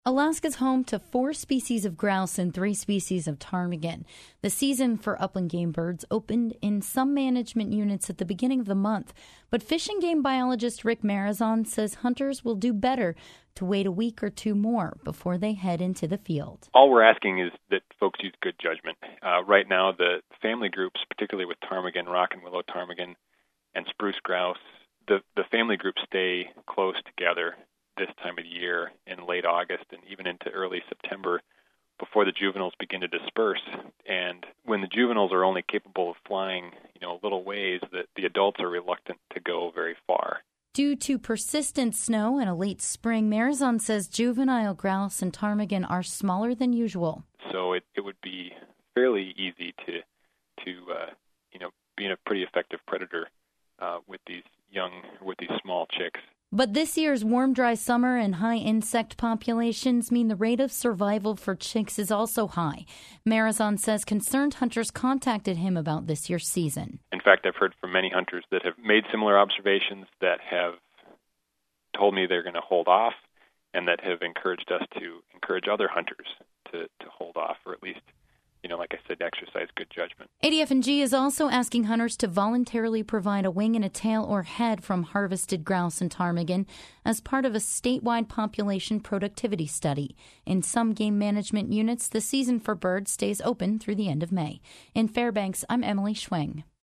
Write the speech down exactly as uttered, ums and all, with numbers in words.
Alaska's home to four species of grouse and three species of ptarmigan. The season for upland game birds opened in some management units at the beginning of the month, but Fish and Game biologist Rick Marazon says hunters will do better to wait a week or two more before they head into the field. All we're asking is that folks use good judgment. Uh, right now, the family groups, particularly with ptarmigan, rock and willow ptarmigan, and spruce grouse, the, the family groups stay close together this time of the year in late August and even into early September before the juveniles begin to disperse. And when the juveniles are only capable of flying, you know, a little ways, the, the adults are reluctant to go very far. Due to persistent snow and a late spring, Marazon says juvenile grouse and ptarmigan are smaller than usual. So it, it would be fairly easy to, to uh, you know, be a pretty effective predator uh, with these young, with these small chicks. But this year's warm, dry summer and high insect populations mean the rate of survival for chicks is also high. Marazon says concerned hunters contacted him about this year's season. In fact, I've heard from many hunters that have made similar observations, that have told me they're going to hold off, and that have encouraged us to encourage other hunters to, to hold off, or at least, you know, like I said, exercise good judgment. A D F N G is also asking hunters to voluntarily provide a wing and a tail or head from harvested grouse and ptarmigan as part of a statewide population productivity study. In some game management units, the season for birds stays open through the end of May. In Fairbanks, I'm Emily Schwing.